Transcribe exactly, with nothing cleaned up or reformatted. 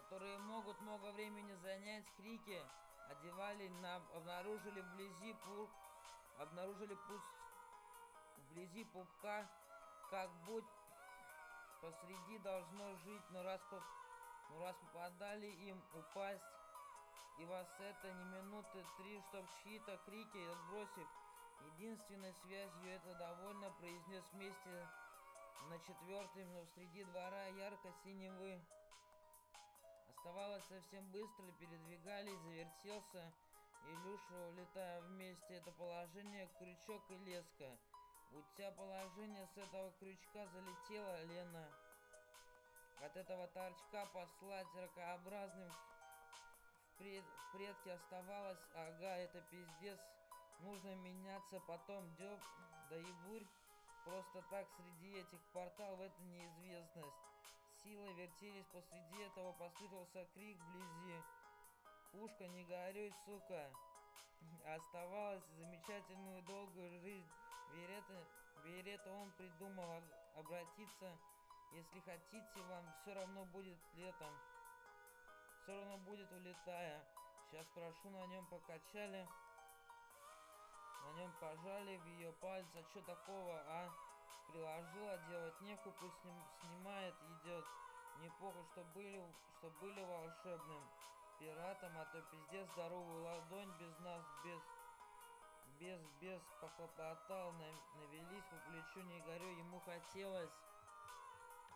которые могут много времени занять, крики одевали на обнаружили вблизи пур обнаружили пусть вблизи пупка, как будь посреди должно жить, но раз, поп... но раз попадали им упасть, и вас это не минуты три, чтоб чьи-то крики отбросив единственной связью это довольно, произнес вместе на четвертый, но среди двора ярко-синевы. Оставалось совсем быстро, передвигались, завертелся Илюша, улетая вместе это положение, крючок и леска. У тебя положение с этого крючка залетела, Лена. От этого торчка послать ракообразным впред, в предке оставалось. Ага, это пиздец. Нужно меняться, потом дёб, да и бурь. Просто так среди этих порталов это неизвестность. Силы вертелись посреди этого, послышался крик вблизи. Пушка, не горюй, сука. Оставалось замечательную долгую жизнь. Верета, Верета он придумал обратиться. Если хотите, вам все равно будет летом. Все равно будет улетая. Сейчас прошу, на нем покачали. На нем пожали в ее пальцы. А что такого, а? Приложила, делать нехуй, пусть сним, снимает, идет. Не похуй, что были, что были волшебным пиратом, а то пиздец здоровую ладонь без нас, без, без, без похлопотал, навелись по плечу, не горю, ему хотелось